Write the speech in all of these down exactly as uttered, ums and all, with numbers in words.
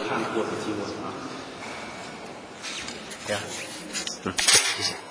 看过的经文啊。这样，嗯，谢谢。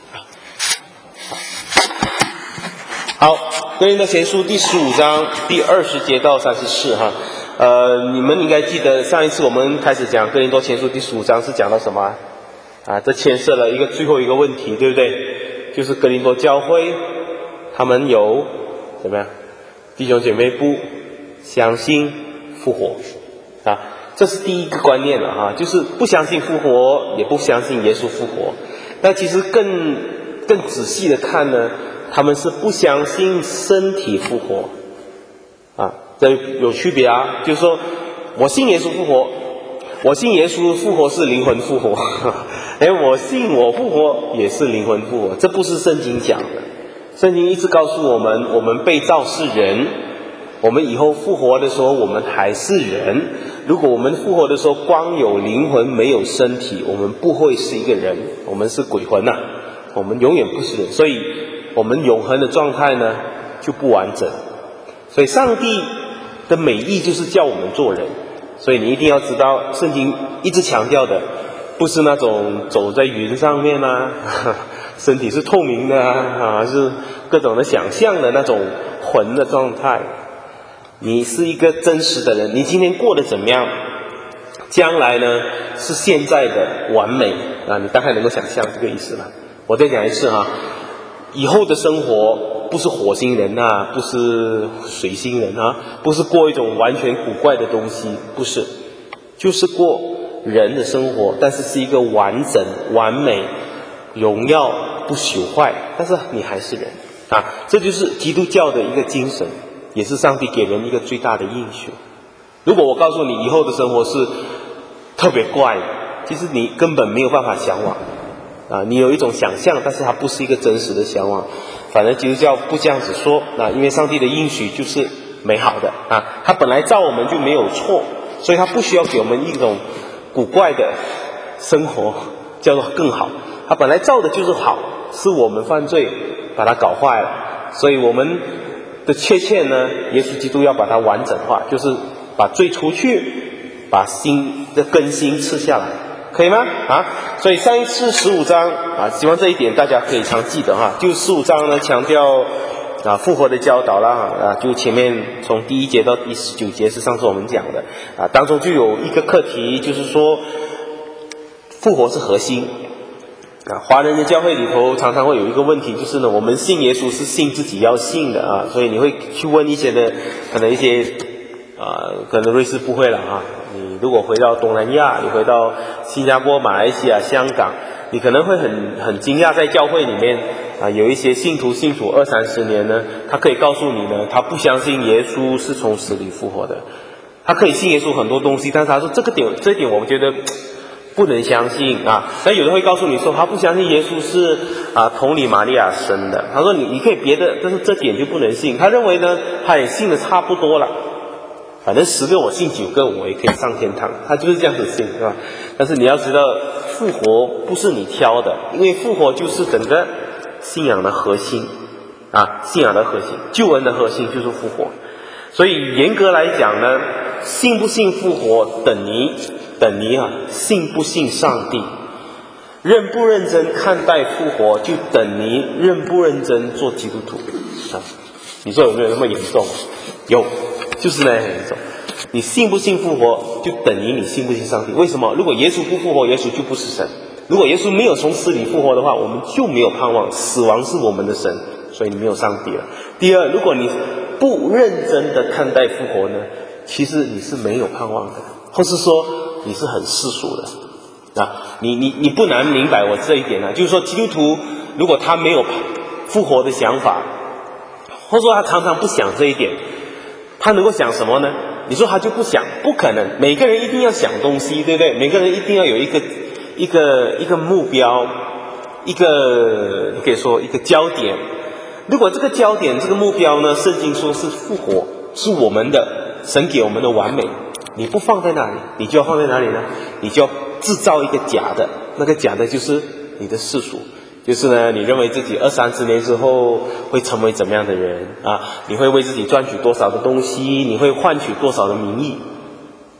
好，哥林多前书第十五章第二十节到三十四哈，呃，你们应该记得上一次我们开始讲哥林多前书第十五章是讲到什么啊？啊，这牵涉了一个最后一个问题，对不对？就是哥林多教会他们有怎么样？弟兄姐妹不相信复活啊，这是第一个观念了哈，就是不相信复活，也不相信耶稣复活。但其实更更仔细的看呢，他们是不相信身体复活啊，这有区别啊。就是说我信耶稣复活，我信耶稣复活是灵魂复活，哎，我信我复活也是灵魂复活，这不是圣经讲的。圣经一直告诉我们，我们被造是人，我们以后复活的时候我们还是人。如果我们复活的时候光有灵魂没有身体，我们不会是一个人，我们是鬼魂呐、啊，我们永远不是人，所以我们永恒的状态呢就不完整。所以上帝的美意就是叫我们做人，所以你一定要知道，圣经一直强调的不是那种走在云上面啊，身体是透明的啊，是各种的想象的那种魂的状态。你是一个真实的人，你今天过得怎么样，将来呢是现在的完美啊，你大概能够想象这个意思了。我再讲一次哈，以后的生活不是火星人啊，不是水星人啊，不是过一种完全古怪的东西，不是，就是过人的生活，但是是一个完整、完美、荣耀、不朽坏，但是你还是人啊，这就是基督教的一个精神，也是上帝给人一个最大的应许。如果我告诉你以后的生活是特别怪，其实你根本没有办法向往啊，你有一种想象，但是它不是一个真实的向往。反正基督教不这样子说啊，因为上帝的应许就是美好的啊，他本来造我们就没有错，所以他不需要给我们一种古怪的生活叫做更好，他本来造的就是好，是我们犯罪把它搞坏了，所以我们的缺陷呢，耶稣基督要把它完整化，就是把罪除去，把新的更新赐下来，可以吗？啊，所以上一次十五章啊，希望这一点大家可以常记得哈。就十五章呢，强调啊复活的教导啦啊，就前面从第一节到第十九节是上次我们讲的啊，当中就有一个课题，就是说复活是核心啊。华人的教会里头常常会有一个问题，就是呢，我们信耶稣是信自己要信的啊，所以你会去问一些的可能一些啊，可能瑞士不会了啊。你如果回到东南亚，你回到新加坡、马来西亚、香港，你可能会很很惊讶，在教会里面啊，有一些信徒信主二三十年呢，他可以告诉你呢，他不相信耶稣是从死里复活的，他可以信耶稣很多东西，但是他说这个点这一点我们觉得不能相信啊。但有人会告诉你说，他不相信耶稣是啊童女玛利亚生的，他说你你可以别的，但是这点就不能信。他认为呢，他也信的差不多了。反正十个我信九个，我也可以上天堂，他就是这样子信，是吧？但是你要知道，复活不是你挑的，因为复活就是整个信仰的核心啊，信仰的核心，救恩的核心就是复活。所以严格来讲呢，信不信复活等于等于啊，信不信上帝，认不认真看待复活，就等于认不认真做基督徒啊。你说有没有那么严重？有。就是那样很严重，你信不信复活，就等于你信不信上帝。为什么？如果耶稣不复活，耶稣就不是神；如果耶稣没有从死里复活的话，我们就没有盼望。死亡是我们的神，所以你没有上帝了。第二，如果你不认真的看待复活呢，其实你是没有盼望的，或是说你是很世俗的啊。你你你不难明白我这一点啊，就是说基督徒如果他没有复活的想法，或者说他常常不想这一点。他能够想什么呢？你说他就不想，不可能。每个人一定要想东西，对不对？每个人一定要有一个一个一个目标，一个你可以说一个焦点。如果这个焦点、这个目标呢，圣经说是复活，是我们的神给我们的完美，你不放在那里，你就要放在哪里呢？你就要制造一个假的，那个假的就是你的世俗。就是呢，你认为自己二三十年之后会成为怎么样的人啊？你会为自己赚取多少的东西？你会换取多少的名义？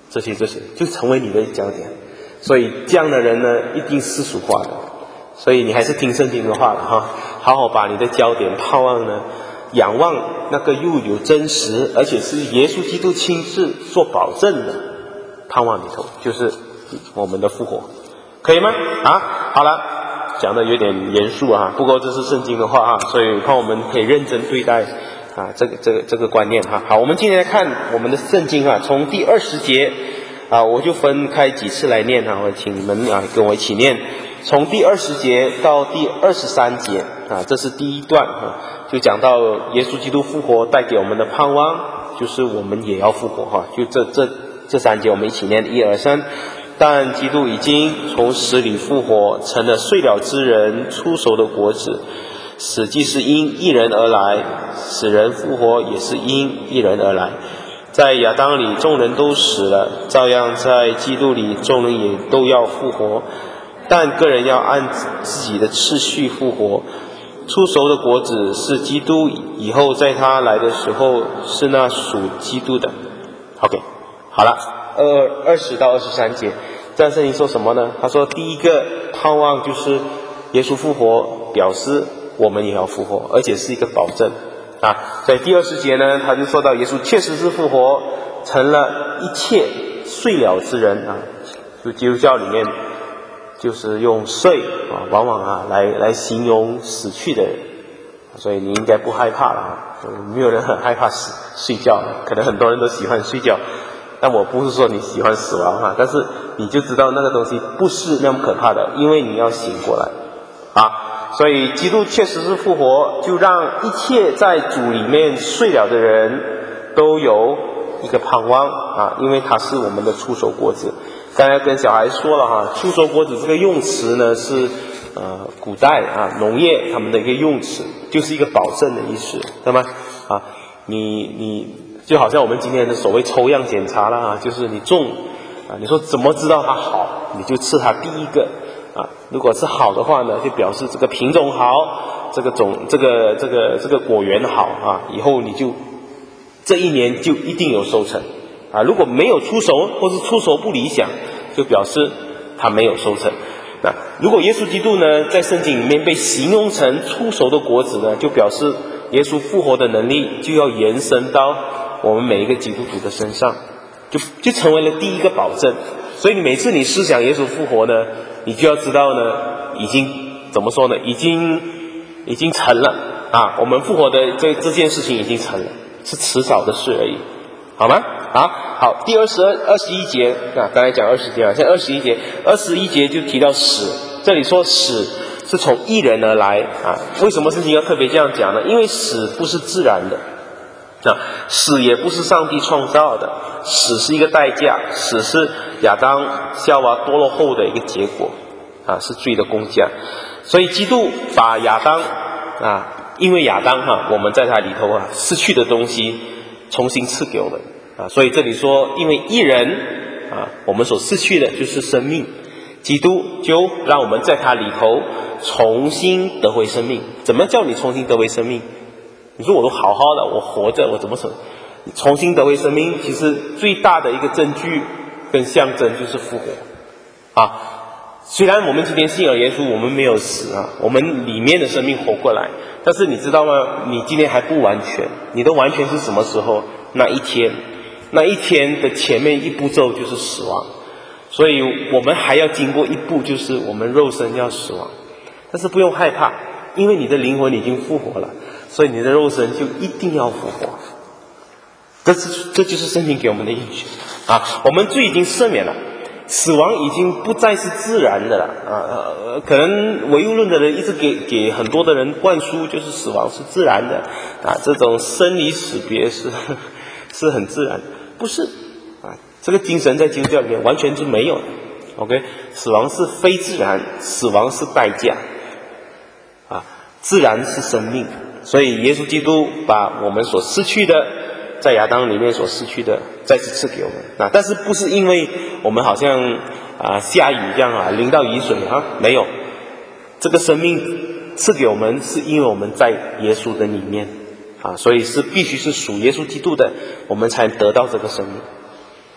这些这些就成为你的焦点。所以这样的人呢，一定世俗化的。所以你还是听圣经的话了哈，好好把你的焦点盼望呢，仰望那个又有真实，而且是耶稣基督亲自做保证的盼望里头，就是我们的复活，可以吗？啊，好了，讲的有点严肃啊，不过这是圣经的话啊，所以看我们可以认真对待啊这个这个这个观念哈。好，我们今天来看我们的圣经啊，从第二十节啊，我就分开几次来念啊，我请你们啊跟我一起念。从第二十节到第二十三节啊，这是第一段啊，就讲到耶稣基督复活带给我们的盼望，就是我们也要复活哈。就这这这三节我们一起念，一二三。但基督已经从死里复活，成了睡了之人出熟的果子。死既是因一人而来，死人复活也是因一人而来。在亚当里众人都死了，照样在基督里众人也都要复活。但个人要按自己的次序复活。出熟的果子是基督，以后在他来的时候是那属基督的。 OK， 好了，二二十到二十三节，这圣经说什么呢？他说第一个盼望就是耶稣复活，表示我们也要复活，而且是一个保证啊。在第二十节呢，他就说到耶稣确实是复活，成了一切睡了之人啊。就基督教里面就是用睡啊，往往啊来来形容死去的人，所以你应该不害怕了啊。没有人很害怕死睡觉，可能很多人都喜欢睡觉，但我不是说你喜欢死亡啊，但是你就知道那个东西不是那么可怕的，因为你要醒过来啊。所以基督确实是复活，就让一切在主里面睡了的人都有一个盼望啊，因为他是我们的出熟果子。刚才跟小孩说了哈，出熟果子这个用词呢是呃古代啊农业他们的一个用词，就是一个保证的意思，对吗？啊，你你就好像我们今天的所谓抽样检查啦，啊，就是你种啊，你说怎么知道它好，你就吃它第一个啊，如果是好的话呢，就表示这个品种好，这个种这个这个这个果园好啊，以后你就这一年就一定有收成。啊，如果没有出熟，或是出熟不理想，就表示他没有收成。那如果耶稣基督呢，在圣经里面被形容成出熟的果子呢，就表示耶稣复活的能力就要延伸到我们每一个基督徒的身上，就就成为了第一个保证。所以你每次你思想耶稣复活呢，你就要知道呢，已经怎么说呢，已经已经成了啊，我们复活的这这件事情已经成了，是迟早的事而已，好吗？啊，好，第二十二、二十一节啊，刚才讲二十节啊，现在二十一节，二十一节就提到死，这里说死是从一人而来啊。为什么圣经要特别这样讲呢？因为死不是自然的，啊，死也不是上帝创造的，死是一个代价，死是亚当夏娃堕落后的一个结果啊，是罪的工价。所以基督把亚当啊，因为亚当哈、啊，我们在他里头啊失去的东西，重新赐给我们。啊，所以这里说，因为一人啊，我们所失去的就是生命，基督就让我们在他里头重新得回生命。怎么叫你重新得回生命？你说我都好好的，我活着，我怎么重重新得回生命？其实最大的一个证据跟象征就是复活啊。虽然我们今天信了耶稣，我们没有死啊，我们里面的生命活过来，但是你知道吗？你今天还不完全，你的完全是什么时候？那一天。那一天的前面一步骤就是死亡，所以我们还要经过一步，就是我们肉身要死亡。但是不用害怕，因为你的灵魂已经复活了，所以你的肉身就一定要复活。这是这就是圣经给我们的应许啊！我们罪已经赦免了，死亡已经不再是自然的了啊！呃，可能唯物论的人一直给给很多的人灌输，就是死亡是自然的啊，这种生离死别是是很自然的。不是啊，这个精神在基督教里面完全是没有的。OK， 死亡是非自然，死亡是代价啊，自然是生命。所以耶稣基督把我们所失去的，在亚当里面所失去的，再次赐给我们啊。但是不是因为我们好像啊下雨这样啊淋到雨水啊，没有，这个生命赐给我们，是因为我们在耶稣的里面。啊，所以是必须是属耶稣基督的，我们才得到这个生命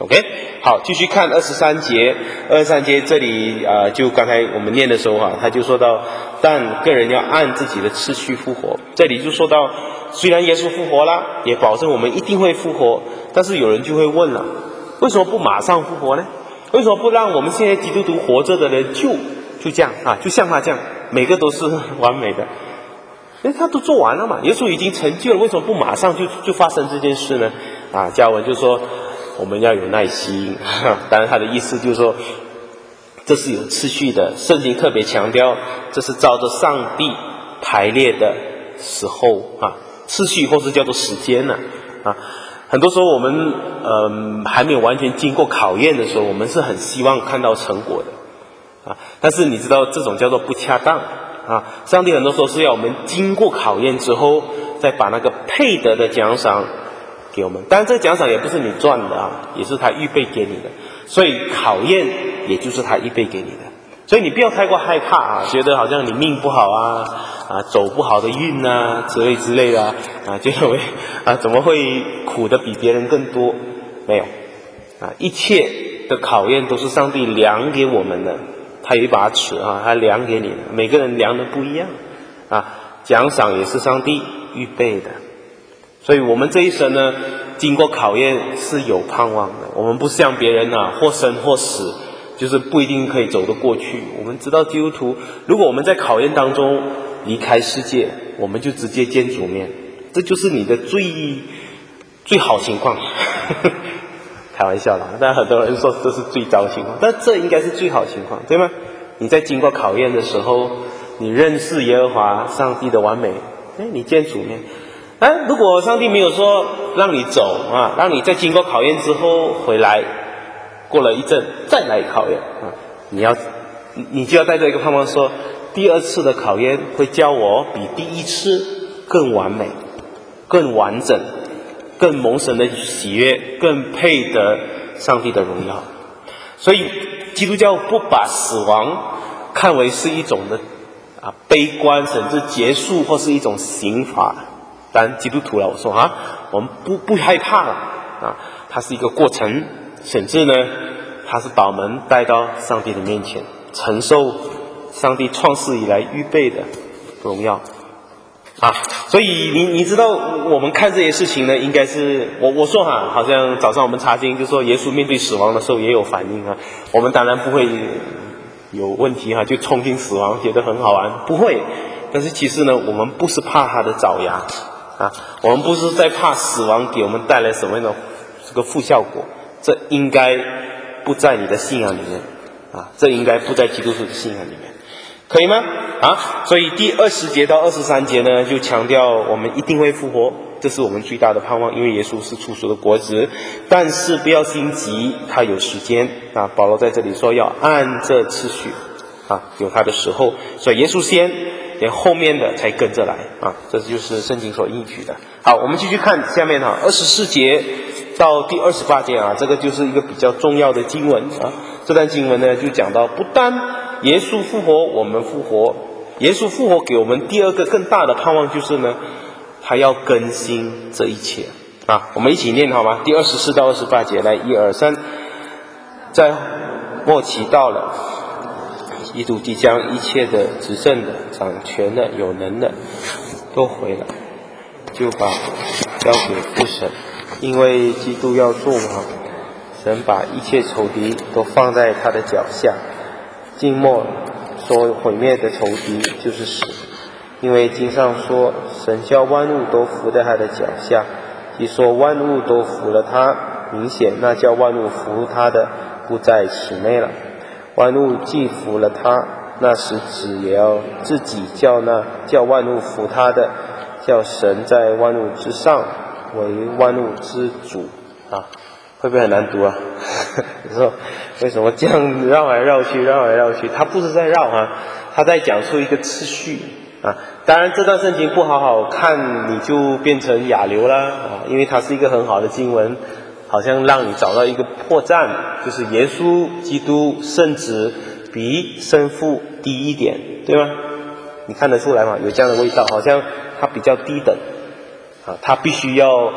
OK， 好，继续看二十三节。二十三节这里啊、呃，就刚才我们念的时候啊，他就说到，但个人要按自己的次序复活。这里就说到，虽然耶稣复活了，也保证我们一定会复活，但是有人就会问了，为什么不马上复活呢？为什么不让我们现在基督徒活着的人就就这样啊，就像他这样，每个都是完美的？因为他都做完了嘛，耶稣已经成就了，为什么不马上就就发生这件事呢？啊，加文就说我们要有耐心，当然他的意思就是说，这是有次序的，圣经特别强调，这是照着上帝排列的时候啊，次序或是叫做时间呢 啊, 啊。很多时候我们呃还没有完全经过考验的时候，我们是很希望看到成果的啊，但是你知道这种叫做不恰当啊。上帝很多时候是要我们经过考验之后，再把那个配得的奖赏给我们。当然这个奖赏也不是你赚的啊，也是他预备给你的，所以考验也就是他预备给你的。所以你不要太过害怕啊，觉得好像你命不好啊，啊走不好的运啊之类之类的啊，啊就认为啊怎么会苦的比别人更多？没有啊，一切的考验都是上帝量给我们的，他有一把尺啊，他量给你的，每个人量的不一样啊，奖赏也是上帝预备的。所以我们这一生呢，经过考验是有盼望的。我们不像别人啊，或生或死，就是不一定可以走得过去。我们知道基督徒，如果我们在考验当中离开世界，我们就直接见主面，这就是你的最最好情况。开玩笑啦，但很多人说这是最糟情况，但这应该是最好情况，对吗？你在经过考验的时候，你认识耶和华上帝的完美，哎，你见主面。哎，如果上帝没有说让你走啊，让你在经过考验之后回来，过了一阵再来考验啊，你要你就要带着一个盼望说，第二次的考验会教我比第一次更完美、更完整、更蒙神的喜悦、更配得上帝的荣耀。所以基督教不把死亡看为是一种的啊悲观，甚至结束或是一种刑罚。当然基督徒了，我说啊，我们不不害怕了啊，它是一个过程，甚至呢，它是把我们带到上帝的面前，承受上帝创世以来预备的荣耀啊。所以你你知道，我们看这些事情呢，应该是我我说哈，好像早上我们查经就说，耶稣面对死亡的时候也有反应啊。我们当然不会有问题哈，就冲进死亡，觉得很好玩，不会。但是其实呢，我们不是怕他的爪牙。啊，我们不是在怕死亡给我们带来什么样的这个副效果，这应该不在你的信仰里面啊，这应该不在基督徒的信仰里面，可以吗？啊，所以第二十节到二十三节呢，就强调我们一定会复活，这是我们最大的盼望，因为耶稣是初熟的果子，但是不要心急，他有时间啊。保罗在这里说要按这次序啊，有他的时候，所以耶稣先。连后面的才跟着来啊，这就是圣经所应许的。好，我们继续看下面哈，二十四节到第二十八节啊，这个就是一个比较重要的经文啊。这段经文呢，就讲到不但耶稣复活，我们复活，耶稣复活给我们第二个更大的盼望就是呢，他要更新这一切啊。我们一起念好吗？第二十四到二十八节，来，一二三，在末期到了。基督即将一切的执政的、掌权的、有能的都回来，就把交给父神，因为基督要做王，神把一切仇敌都放在他的脚下。静默所毁灭的仇敌就是死，因为经上说，神叫万物都服在他的脚下，即说万物都服了他，明显那叫万物服他的不在其内了。万物既服了他，那时子也要自己叫那叫万物服他的，叫神在万物之上为万物之主啊。会不会很难读啊？你说为什么这样绕来绕去绕来绕去？他不是在绕啊，他在讲出一个次序啊。当然这段圣经不好好看，你就变成亚流啦啊，因为它是一个很好的经文，好像让你找到一个破绽，就是耶稣基督圣子比圣父低一点，对吗？你看得出来吗？有这样的味道，好像他比较低等啊，他必须要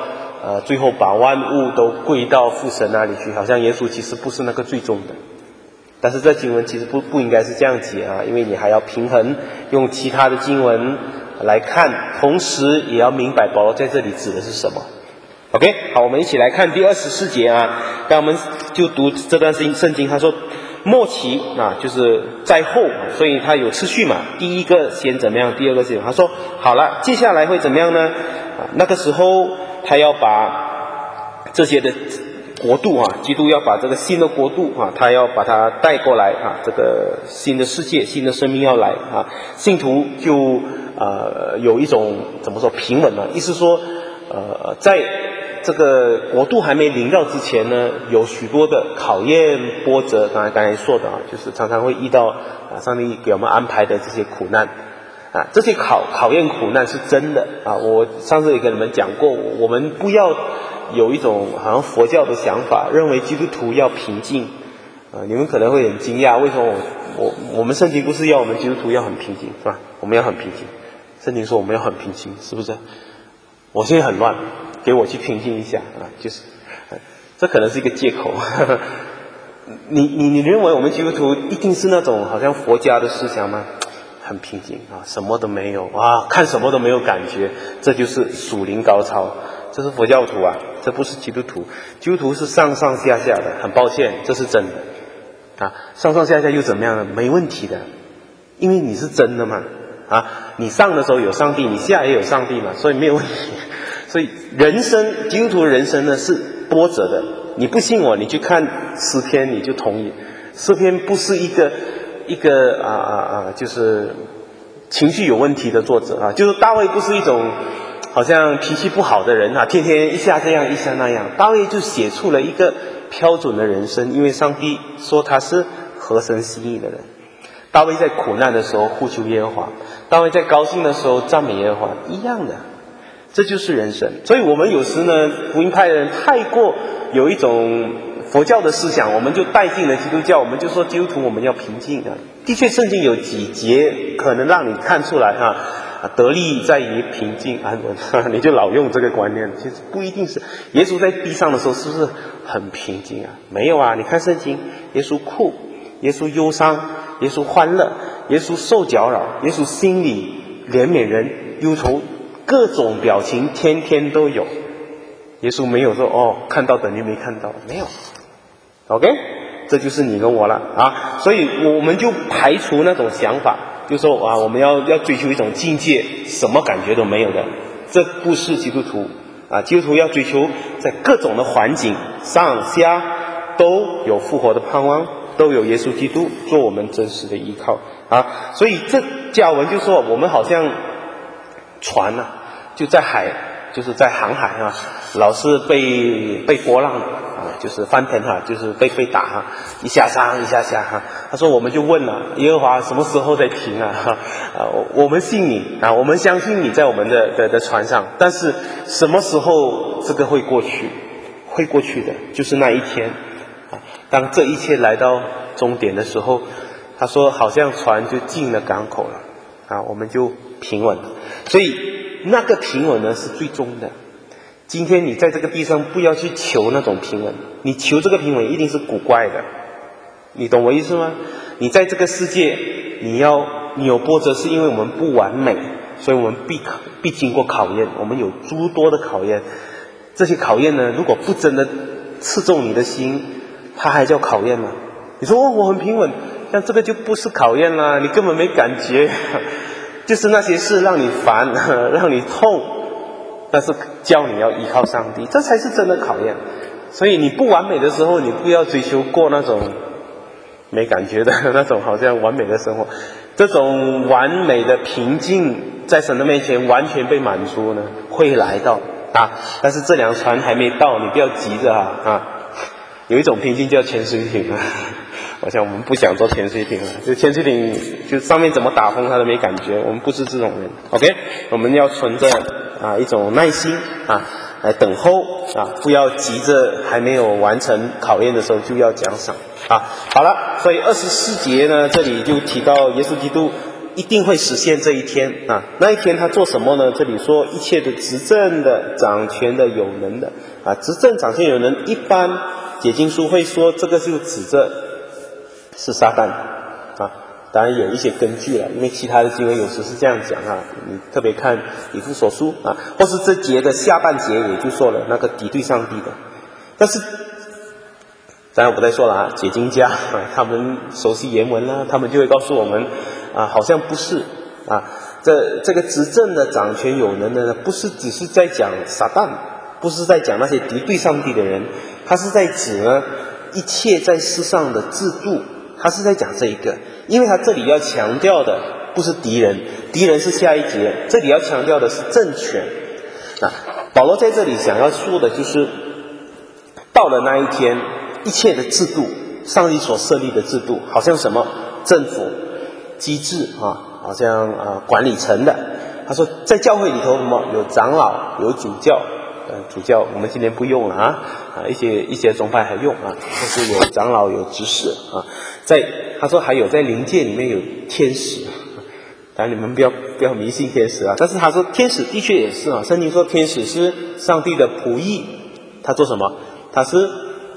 呃，最后把万物都归到父神那里去，好像耶稣其实不是那个最终的。但是这经文其实不不应该是这样解啊，因为你还要平衡用其他的经文来看，同时也要明白保罗在这里指的是什么。OK， 好，我们一起来看第二十四节啊。刚我们就读这段圣经，他说末期啊，就是在后，所以他有次序嘛。第一个先怎么样，第二个先。他说好了，接下来会怎么样呢？啊，那个时候他要把这些的国度啊，基督要把这个新的国度啊，他要把它带过来啊，这个新的世界、新的生命要来啊，信徒就呃有一种怎么说平稳呢？意思说呃在这个国度还没临到之前呢，有许多的考验波折，刚才刚才说的啊，就是常常会遇到啊上帝给我们安排的这些苦难啊，这些考考验苦难是真的啊。我上次也跟你们讲过，我们不要有一种好像佛教的想法，认为基督徒要平静啊。你们可能会很惊讶，为什么我我我们圣经不是要我们基督徒要很平静是吧？我们要很平静，圣经说我们要很平静，是不是？我现在很乱，给我去平静一下啊，就是这可能是一个借口。你你你认为我们基督徒一定是那种好像佛家的思想吗？很平静啊，什么都没有啊，看什么都没有感觉，这就是属灵高超，这是佛教徒啊，这不是基督徒。基督徒是上上下下的，很抱歉，这是真的啊，上上下下又怎么样呢？没问题的，因为你是真的嘛啊，你上的时候有上帝，你下也有上帝嘛，所以没有问题。所以人生，基督徒的人生呢是波折的。你不信我，你去看诗篇，你就同意。诗篇不是一个一个啊啊啊，就是情绪有问题的作者啊，就是大卫不是一种好像脾气不好的人啊，天天一下这样一下那样。大卫就写出了一个标准的人生，因为上帝说他是合神心意的人。大卫在苦难的时候呼求耶和华，大卫在高兴的时候赞美耶和华，一样的。这就是人生。所以我们有时呢，福音派的人太过有一种佛教的思想，我们就带进了基督教，我们就说基督徒我们要平静啊。的确圣经有几节可能让你看出来哈、啊，得力在于平静安稳，你就老用这个观念，其实不一定是。耶稣在地上的时候是不是很平静啊？没有啊，你看圣经，耶稣哭，耶稣忧伤，耶稣欢乐，耶稣受搅扰，耶稣心里怜悯人，忧愁，各种表情天天都有。耶稣没有说哦，看到等于没看到，没有。OK， 这就是你跟我了啊。所以我们就排除那种想法，就说啊，我们要要追求一种境界，什么感觉都没有的，这不是基督徒啊。基督徒要追求在各种的环境上下都有复活的盼望，都有耶稣基督做我们真实的依靠啊。所以这教文就说我们好像船啊，就在海，就是在航海啊，老是被被波浪啊，就是翻腾哈、啊，就是被被打哈、啊，一下上一下下哈、啊。他说我们就问了耶和华什么时候再停啊？哈啊，我们信你啊，我们相信你在我们的的的船上，但是什么时候这个会过去？会过去的，就是那一天啊。当这一切来到终点的时候，他说好像船就进了港口了啊，我们就平稳了。所以那个平稳呢是最终的。今天你在这个地上不要去求那种平稳，你求这个平稳一定是古怪的，你懂我意思吗？你在这个世界，你要你有波折，是因为我们不完美，所以我们必必经过考验，我们有诸多的考验。这些考验呢，如果不真的刺中你的心，它还叫考验吗？你说哦，我很平稳，但这个就不是考验啦，你根本没感觉。就是那些事让你烦，让你痛，但是教你要依靠上帝，这才是真的考验。所以你不完美的时候，你不要追求过那种没感觉的那种好像完美的生活。这种完美的平静在神的面前完全被满足呢，会来到啊。但是这辆船还没到，你不要急着啊啊。有一种平静叫潜水艇啊。好像我们不想做潜水艇了，就潜水艇就上面怎么打风它都没感觉，我们不是这种人。 OK， 我们要存着啊一种耐心啊来等候啊，不要急着还没有完成考验的时候就要奖赏啊。好了，所以二十四节呢，这里就提到耶稣基督一定会实现这一天啊。那一天他做什么呢？这里说一切的执政的、掌权的、有能的啊，执政、掌权、有能，一般解经书会说这个就指着是撒旦啊。当然有一些根据了，因为其他的经文有时是这样讲啊。你特别看以弗所书啊，或是这节的下半节也就说了那个敌对上帝的。但是当然我不再说了啊，解经家啊，他们熟悉原文啦，他们就会告诉我们啊，好像不是啊，这这个执政的、掌权有能的呢，不是只是在讲撒旦，不是在讲那些敌对上帝的人，他是在指呢一切在世上的制度，他是在讲这一个。因为他这里要强调的不是敌人，敌人是下一节，这里要强调的是政权。那保罗在这里想要说的就是，到了那一天，一切的制度，上帝所设立的制度，好像什么政府机制啊，好像啊、呃、管理层的。他说在教会里头什么有长老有主教，呃主教我们今天不用了啊啊一些一些宗派还用啊，就是有长老有执事啊，在他说还有在灵界里面有天使。当然你们不要不要迷信天使啊，但是他说天使的确也是啊，圣经说天使是上帝的仆役，他做什么？他是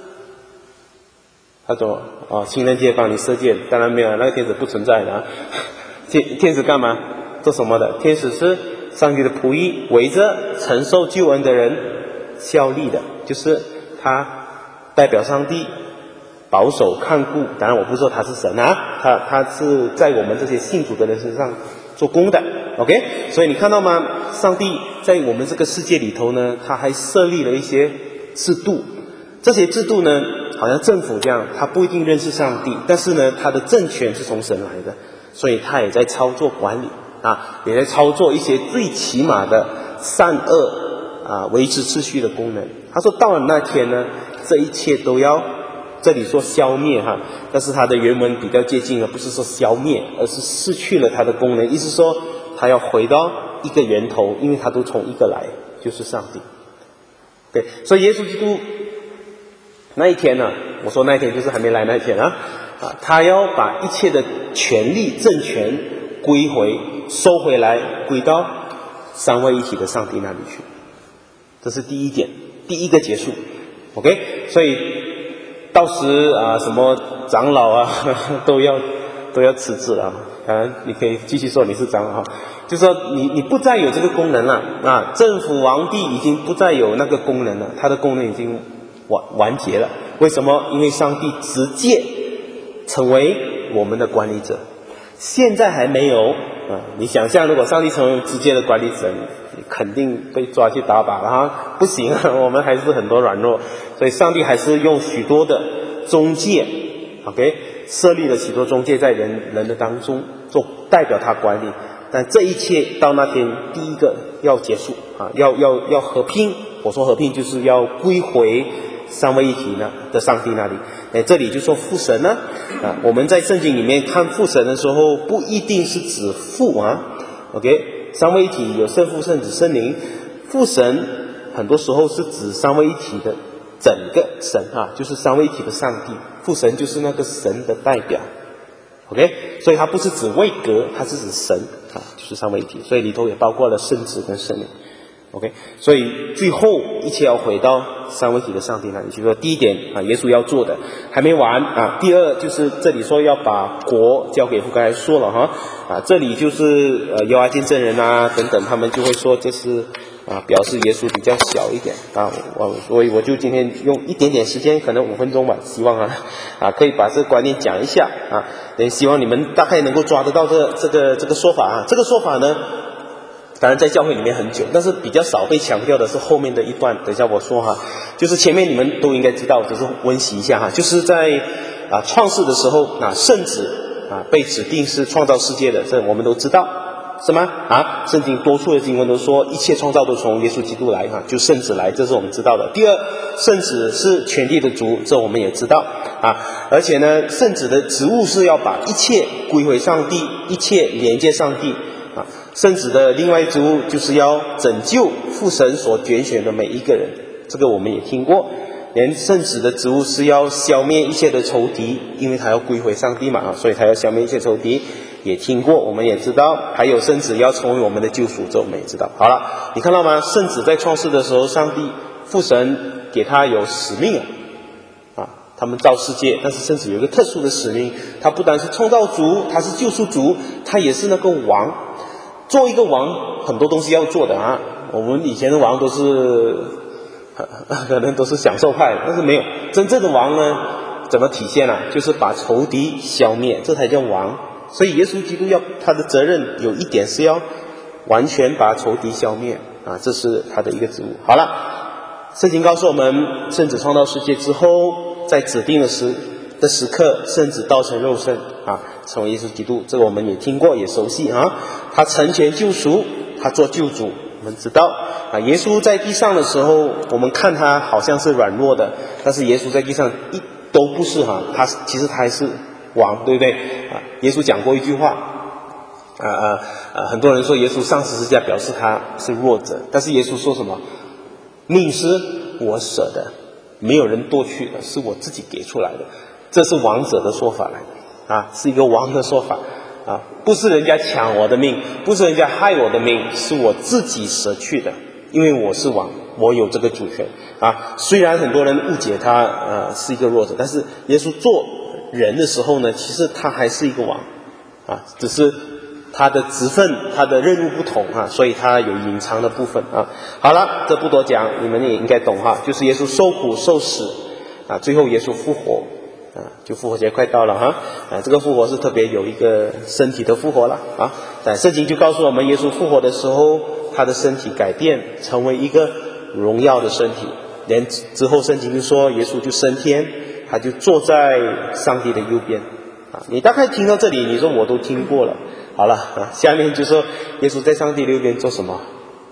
他说哦，情人节帮你射箭，当然没有，那个天使不存在的啊。天天使干嘛？做什么的？天使是上帝的仆役，围着承受救恩的人效力的，就是他代表上帝保守看顾。当然我不说他是神啊，他他是在我们这些信主的人身上做工的。OK， 所以你看到吗？上帝在我们这个世界里头呢，他还设立了一些制度。这些制度呢，好像政府这样，他不一定认识上帝，但是呢，他的政权是从神来的，所以他也在操作管理啊，也在操作一些最起码的善恶啊，维持秩序的功能。他说到了那天呢，这一切都要，这里说消灭哈，但是它的原文比较接近的不是说消灭，而是失去了它的功能，意思说它要回到一个源头，因为它都从一个来，就是上帝。对，所以耶稣基督那一天呢，我说那一天就是还没来那一天啊，啊，他要把一切的权力、政权归回、收回来，归到三位一体的上帝那里去。这是第一点，第一个结束。OK， 所以到时啊，什么长老啊都要都要辞职了。当然，你可以继续说你是长老，就说你你不再有这个功能了啊，政府皇帝已经不再有那个功能了，它的功能已经完完结了。为什么？因为上帝直接成为我们的管理者，现在还没有啊。你想象，如果上帝成为直接的管理者，你肯定被抓去打靶了哈。不行啊，我们还是很多软弱，所以上帝还是用许多的中介 ，OK， 设立了许多中介在人人的当中做代表他管理。但这一切到那天第一个要结束啊，要要要合并。我说合并就是要归回三位一体呢的上帝那里。哎，这里就说父神呢啊，我们在圣经里面看父神的时候，不一定是指父啊 ，OK， 三位一体有圣父、圣子、圣灵，父神很多时候是指三位一体的整个神啊，就是三位一体的上帝，父神就是那个神的代表。OK， 所以它不是指位格，它是指神啊，就是三位一体，所以里头也包括了圣子跟圣灵。OK， 所以最后一切要回到三位一体的上帝那里去。说第一点啊，耶稣要做的还没完啊。第二就是这里说要把国交给父，刚才说了哈啊，这里就是呃犹太见证人啊等等，他们就会说这是啊表示耶稣比较小一点啊。我所以我就今天用一点点时间，可能五分钟吧，希望啊啊可以把这个观念讲一下啊，也希望你们大概能够抓得到这这个这个说法啊。这个说法呢，当然在教会里面很久，但是比较少被强调的是后面的一段，等一下我说哈，就是前面你们都应该知道，只是温习一下哈，就是在啊创世的时候啊，圣子啊被指定是创造世界的，这我们都知道，是吗？啊，圣经多处的经文都说一切创造都从耶稣基督来哈，就圣子来，这是我们知道的。第二，圣子是全地的主，这我们也知道啊，而且呢，圣子的职务是要把一切归回上帝，一切连接上帝。啊，圣子的另外一职务就是要拯救父神所拣选的每一个人，这个我们也听过。连圣子的职务是要消灭一切的仇敌，因为他要归回上帝嘛，所以他要消灭一切仇敌， 也听过，我们也知道，还有圣子要成为我们的救赎，这我们也知道。好了，你看到吗？圣子在创世的时候，上帝父神给他有使命啊，啊，他们造世界，但是圣子有一个特殊的使命，他不单是创造主，他是救赎主，他也是那个王。做一个王，很多东西要做的啊。我们以前的王都是可能都是享受派的，但是没有真正的王呢，怎么体现啊？就是把仇敌消灭，这才叫王。所以耶稣基督要他的责任有一点是要完全把仇敌消灭啊，这是他的一个职务。好了，圣经告诉我们，圣子创造世界之后，在指定的时的时刻，圣子道成肉身啊，成为耶稣基督，这个我们也听过，也熟悉啊。他成全救赎，他做救主，我们知道啊。耶稣在地上的时候，我们看他好像是软弱的，但是耶稣在地上一都不是哈，他其实他还是王，对不对啊？耶稣讲过一句话，啊啊啊！很多人说耶稣上十字架表示他是弱者，但是耶稣说什么？命是我舍的，没有人夺去的，是我自己给出来的，这是王者的说法来的啊，是一个王的说法啊，不是人家抢我的命，不是人家害我的命，是我自己舍去的，因为我是王，我有这个主权啊。虽然很多人误解他呃是一个弱者，但是耶稣做人的时候呢，其实他还是一个王啊，只是他的职分他的任务不同啊，所以他有隐藏的部分啊。好了，这不多讲，你们也应该懂哈，就是耶稣受苦受死啊，最后耶稣复活啊，就复活节快到了哈啊，这个复活是特别有一个身体的复活了啊。但圣经就告诉我们，耶稣复活的时候，他的身体改变成为一个荣耀的身体，连之后圣经就说耶稣就升天，他就坐在上帝的右边啊。你大概听到这里，你说我都听过了。好了啊，下面就说耶稣在上帝右边做什么？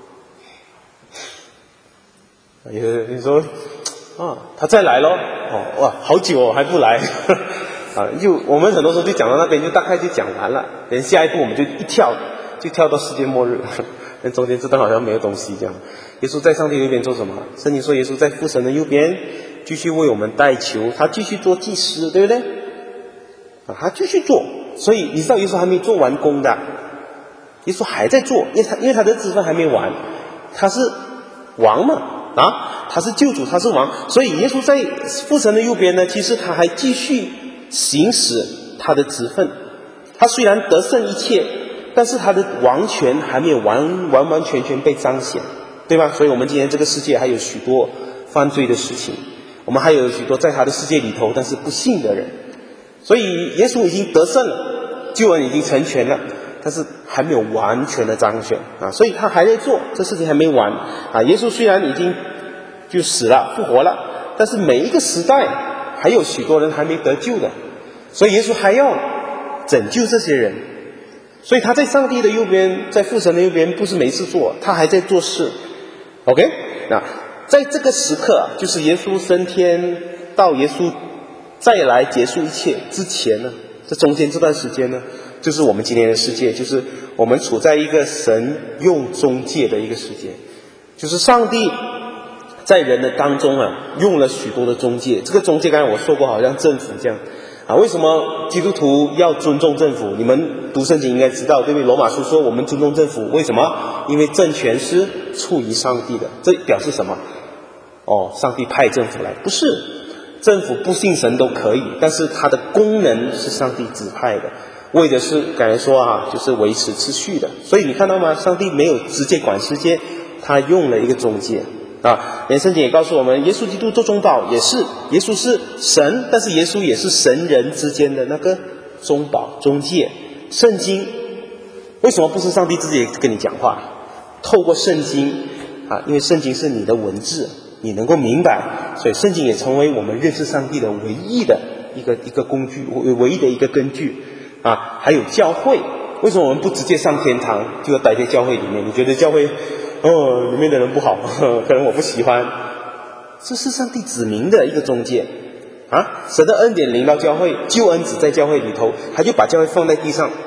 有人说啊，他再来咯，哦哇，好久哦还不来啊！就我们很多时候就讲到那边，就大概就讲完了，连下一步我们就一跳，就跳到世界末日，但中间这段好像没有东西这样。耶稣在上帝右边做什么？圣经说耶稣在父神的右边，继续为我们代求，他继续做祭司，对不对？啊，他继续做。所以你知道耶稣还没做完工的，耶稣还在做，因为他因为他的职分还没完，他是王嘛啊，他是救主，他是王，所以耶稣在父神的右边呢，其实他还继续行使他的职分。他虽然得胜一切，但是他的王权还没有完完完全全被彰显，对吧？所以我们今天这个世界还有许多犯罪的事情，我们还有许多在他的世界里头但是不信的人。所以耶稣已经得胜了，救恩已经成全了，但是还没有完全的彰显啊，所以他还在做，这事情还没完啊。耶稣虽然已经就死了复活了，但是每一个时代还有许多人还没得救的，所以耶稣还要拯救这些人。所以他在上帝的右边，在父神的右边，不是没事做，他还在做事。 OK， 那在这个时刻，就是耶稣升天到耶稣再来结束一切之前呢，这中间这段时间呢，就是我们今天的世界，就是我们处在一个神用中介的一个时间，就是上帝在人的当中啊，用了许多的中介。这个中介刚才我说过，好像政府这样啊。为什么基督徒要尊重政府？你们读圣经应该知道，对不对？罗马书说我们尊重政府，为什么？因为政权是出于上帝的。这表示什么？哦，上帝派政府来，不是。政府不信神都可以，但是它的功能是上帝指派的，为的是刚才说啊，就是维持秩序的。所以你看到吗？上帝没有直接管世界，他用了一个中介啊。连圣经也告诉我们，耶稣基督做中保也是，耶稣是神，但是耶稣也是神人之间的那个中保中介。圣经为什么不是上帝自己跟你讲话？透过圣经啊，因为圣经是你的文字，你能够明白，所以圣经也成为我们认识上帝的唯一的一个一个工具，唯一的一个根据啊。还有教会，为什么我们不直接上天堂，就要待在教会里面？你觉得教会哦里面的人不好，呵呵可能我不喜欢，这是上帝指明的一个中介啊。神的恩典临到教会，救恩只在教会里头，他就把教会放在地上。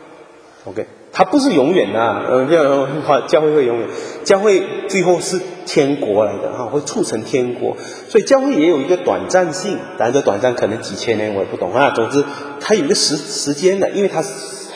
OK， 它不是永远的啊，嗯，这样教会会永远，教会最后是天国来的啊，会促成天国，所以教会也有一个短暂性，当然这短暂可能几千年我也不懂啊，总之它有一个时时间的，因为它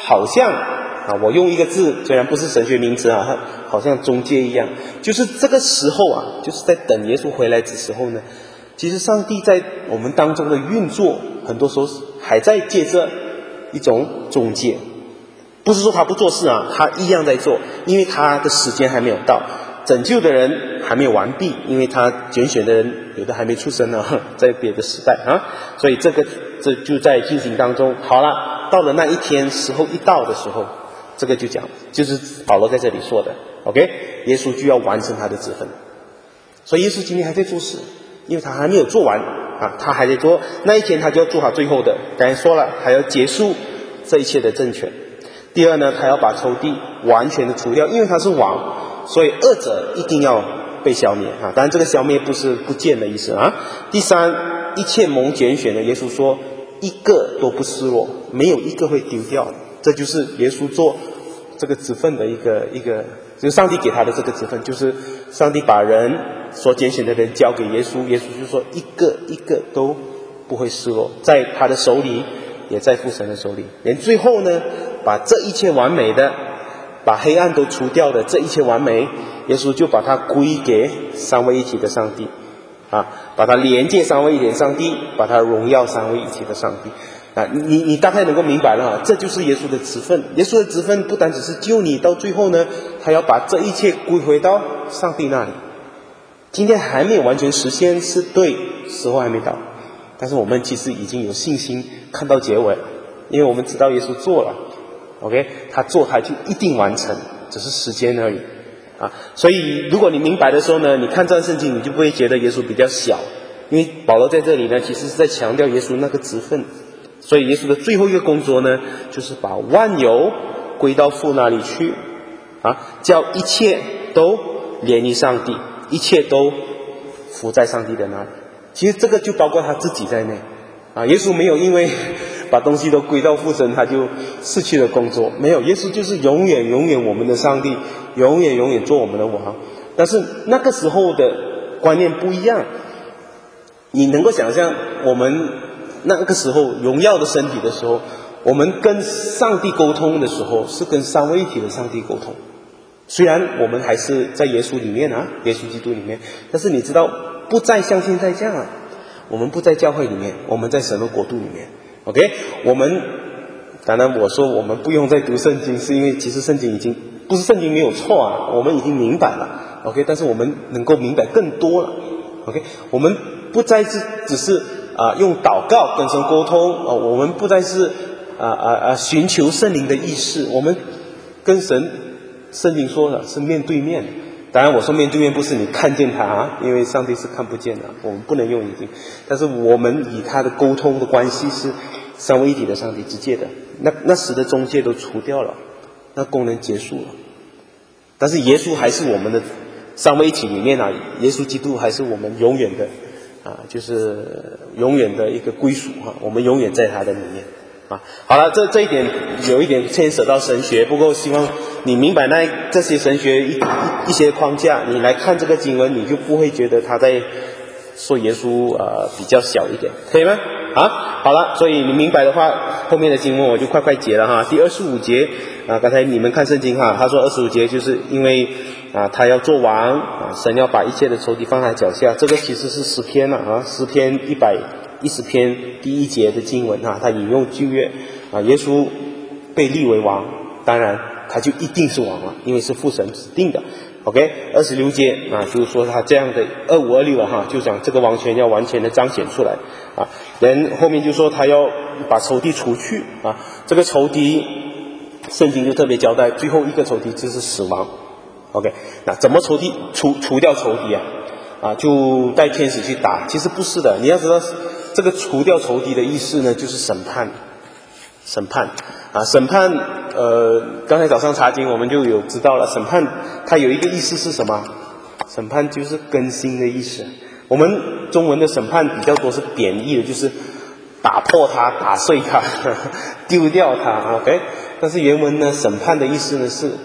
好像啊，我用一个字，虽然不是神学名词啊，好像中介一样，就是这个时候啊，就是在等耶稣回来的时候呢，其实上帝在我们当中的运作，很多时候还在借着一种中介。不是说他不做事啊，他一样在做，因为他的时间还没有到，拯救的人还没有完毕，因为他拣选的人有的还没出生呢，在别的时代啊，所以这个这就在进行当中。好了，到了那一天时候一到的时候，这个就讲，就是保罗在这里说的 ，OK， 耶稣就要完成他的职分，所以耶稣今天还在做事，因为他还没有做完啊，他还在做，那一天他就要做好最后的。刚才说了，他要结束这一切的政权。第二呢，他要把仇敌完全的除掉，因为他是王，所以恶者一定要被消灭啊。当然，这个消灭不是不见的意思啊。第三，一切蒙拣选的，耶稣说一个都不失落，没有一个会丢掉。这就是耶稣做这个职分的一个一个，就是上帝给他的这个职分，就是上帝把人所拣选的人交给耶稣，耶稣就说一个一个都不会失落，在他的手里，也在父神的手里。连最后呢，把这一切完美的，把黑暗都除掉的这一切完美，耶稣就把它归给三位一体的上帝啊，把它连接三位一体的上帝，把它荣耀三位一体的上帝啊。你你大概能够明白了啊，这就是耶稣的职分。耶稣的职分不单只是救你，到最后呢，他要把这一切归回到上帝那里。今天还没有完全实现，是对，时候还没到，但是我们其实已经有信心看到结尾，因为我们知道耶稣做了 OK， 他做他就一定完成，只是时间而已啊。所以如果你明白的时候呢，你看这段圣经，你就不会觉得耶稣比较小，因为保罗在这里呢，其实是在强调耶稣那个职分。所以耶稣的最后一个工作呢，就是把万有归到父那里去啊，叫一切都连于上帝，一切都服在上帝的那里。其实这个就包括他自己在内啊。耶稣没有因为把东西都归到父神，他就失去了工作。没有，耶稣就是永远永远我们的上帝，永远永远做我们的王。但是那个时候的观念不一样，你能够想象我们那个时候荣耀的身体的时候，我们跟上帝沟通的时候是跟三位一体的上帝沟通。虽然我们还是在耶稣里面啊，耶稣基督里面，但是你知道不再像现在这样啊，我们不在教会里面，我们在神的国度里面。OK， 我们当然我说我们不用再读圣经，是因为其实圣经已经不是圣经没有错啊，我们已经明白了 OK， 但是我们能够明白更多了 OK， 我们不再是只是啊、呃、用祷告跟神沟通啊、呃，我们不再是啊啊啊寻求圣灵的意识，我们跟神圣经说了是面对面。当然我说面对面不是你看见他啊，因为上帝是看不见的，我们不能用眼睛，但是我们以他的沟通的关系是三位一体的上帝直接的，那那时的中介都除掉了，那功能结束了。但是耶稣还是我们的三位一体里面啊，耶稣基督还是我们永远的啊，就是永远的一个归属哈、啊，我们永远在他的里面啊。好了，这这一点有一点牵扯到神学，不过希望你明白那这些神学一一些框架，你来看这个经文，你就不会觉得他在说耶稣呃比较小一点，可以吗？啊，好了，所以你明白的话，后面的经文我就快快解了哈。第二十五节啊，刚才你们看圣经哈，他说二十五节就是因为啊他要做王啊，神要把一切的仇敌放在脚下，这个其实是诗篇了啊，诗篇一百一十篇第一节的经文哈，他引用旧约啊，耶稣被立为王，当然他就一定是王了，因为是父神指定的。OK， 二十六节啊，就是说他这样的二五二六啊哈，就讲这个王权要完全的彰显出来啊。人后面就说他要把仇敌除去啊，这个仇敌圣经就特别交代，最后一个仇敌就是死亡。OK， 那怎么仇敌除除掉仇敌啊？啊，就带天使去打？其实不是的，你要知道这个除掉仇敌的意思呢，就是审判。审判啊，审判呃，刚才早上查经我们就有知道了，审判它有一个意思是什么？审判就是更新的意思。我们中文的审判比较多是贬义的，就是打破它、打碎它、呵呵丢掉它 ，OK？ 但是原文呢，审判的意思呢是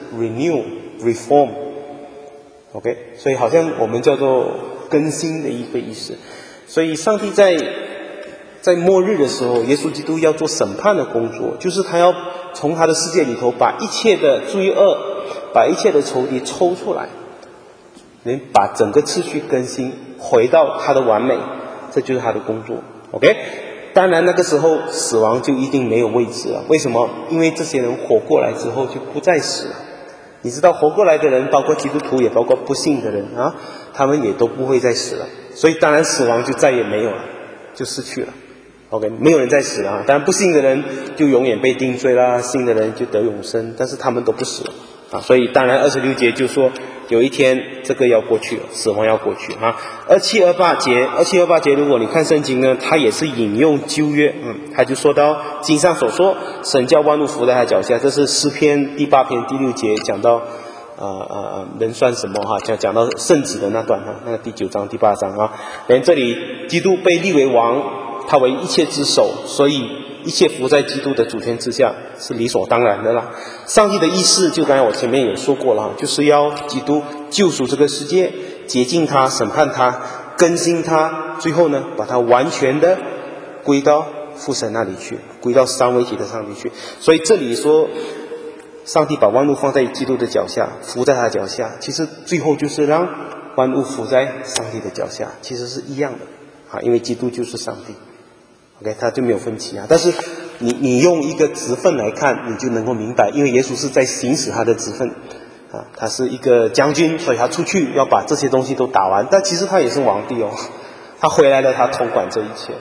renew、reform，OK？ 所以好像我们叫做更新的一个意思。所以上帝在在末日的时候，耶稣基督要做审判的工作，就是他要从他的世界里头把一切的罪恶，把一切的仇敌抽出来，能把整个秩序更新，回到他的完美，这就是他的工作。 OK， 当然那个时候死亡就一定没有位置了。为什么？因为这些人活过来之后就不再死了。你知道活过来的人，包括基督徒也包括不信的人啊，他们也都不会再死了，所以当然死亡就再也没有了，就失去了。 OK， 没有人再死了啊！当然不信的人就永远被定罪啦，信的人就得永生，但是他们都不死了啊！所以当然二十六节就说有一天这个要过去了，死亡要过去啊。二七二八节，二七二八节，如果你看圣经呢，它也是引用旧约，嗯，他就说到经上所说，神叫万物伏在他脚下，这是诗篇第八篇第六节讲到。 呃呃，人算什么哈？讲讲到圣子的那段哈，那个第九章第八章啊，连这里基督被立为王，他为一切之首，所以一切服在基督的主权之下是理所当然的啦。上帝的意思就刚才我前面也说过了，就是要基督救赎这个世界，洁净他，审判他，更新他，最后呢，把他完全的归到父神那里去，归到三位一体的上帝去。所以这里说。 上帝把万物放在基督的脚下，伏在他脚下，其实最后就是让万物伏在上帝的脚下，其实是一样的啊，因为基督就是上帝 ，OK， 他就没有分歧啊。但是你你用一个职分来看，你就能够明白，因为耶稣是在行使他的职分啊，他是一个将军，所以他出去要把这些东西都打完，但其实他也是皇帝哦，他回来了，他统管这一切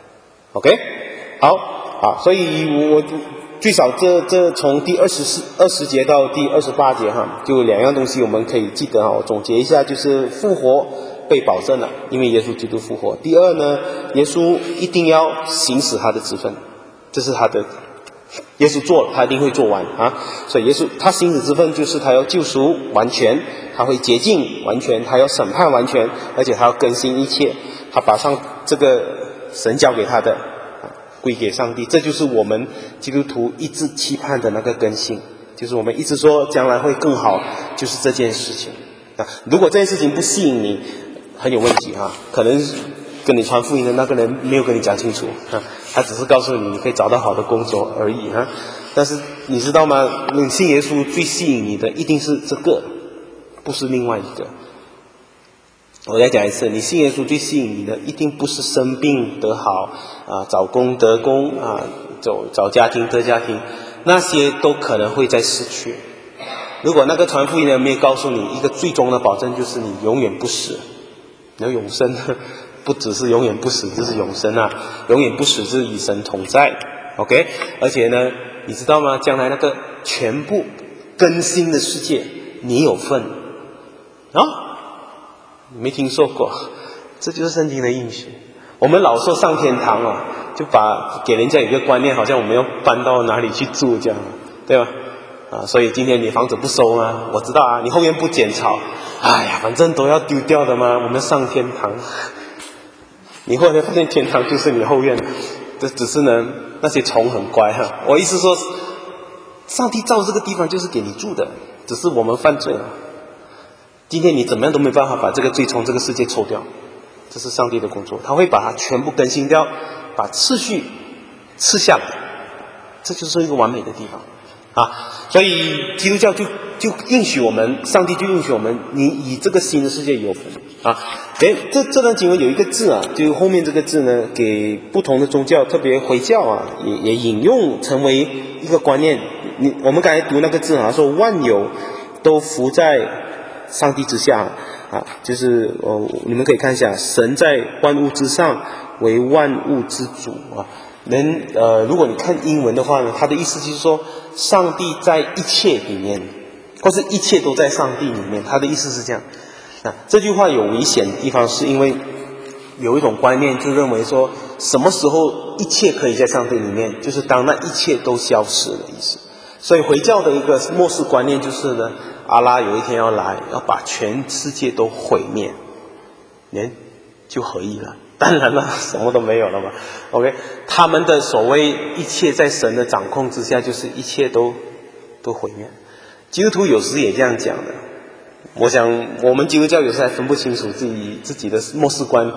，OK， 好啊，所以我。 最少这这从第二十四二十节到第二十八节哈，就两样东西我们可以记得哈。我总结一下，就是复活被保证了，因为耶稣基督复活。第二呢，耶稣一定要行使他的职分，这是他的，耶稣做了，他一定会做完啊。所以耶稣他行使职分就是他要救赎完全，他会洁净完全，他要审判完全，而且他要更新一切，他把上这个神交给他的。 归给上帝，这就是我们基督徒一直期盼的那个更新，就是我们一直说将来会更好，就是这件事情啊。如果这件事情不吸引你，很有问题啊。可能跟你传福音的那个人没有跟你讲清楚啊，他只是告诉你你可以找到好的工作而已啊。但是你知道吗？你信耶稣最吸引你的一定是这个，不是另外一个。 我再讲一次，你信耶稣最吸引你的，一定不是生病得好啊，找工得工啊，找找家庭得家庭，那些都可能会再失去。如果那个传福音的人没有告诉你一个最终的保证，就是你永远不死，你要永生，不只是永远不死，就是永生啊，永远不死是与神同在 ，OK？ 而且呢，你知道吗？将来那个全部更新的世界，你有份啊。 没听说过，这就是圣经的应许。我们老说上天堂啊，就把给人家有一个观念，好像我们要搬到哪里去住这样，对吧？啊，所以今天你房子不收吗？我知道啊，你后面不剪草，哎呀，反正都要丢掉的嘛。我们上天堂，你后来发现天堂就是你后院，这只是呢那些虫很乖哈、啊。我意思说，上帝造这个地方就是给你住的，只是我们犯罪了。 今天你怎么样都没办法把这个罪从这个世界抽掉，这是上帝的工作，他会把它全部更新掉，把次序赐下来，这就是一个完美的地方啊！所以基督教就就应许我们，上帝就应许我们，你以这个新的世界有份啊！哎，这这段经文有一个字啊，就后面这个字呢，给不同的宗教，特别回教啊，也也引用成为一个观念。你我们刚才读那个字啊，说万有都伏在 上帝之下啊，就是哦，你们可以看一下，神在万物之上，为万物之主啊。人呃，如果你看英文的话呢，它的意思就是说，上帝在一切里面，或是一切都在上帝里面。它的意思是这样啊。这句话有危险的地方，是因为有一种观念就认为说，什么时候一切可以在上帝里面，就是当那一切都消失的意思。所以回教的一个末世观念就是呢， 阿拉有一天要来，要把全世界都毁灭，人就合一了。当然了，什么都没有了嘛。OK， 他们的所谓一切在神的掌控之下，就是一切都都毁灭。基督徒有时也这样讲的。我想我们基督教有时还分不清楚自己自己的末世观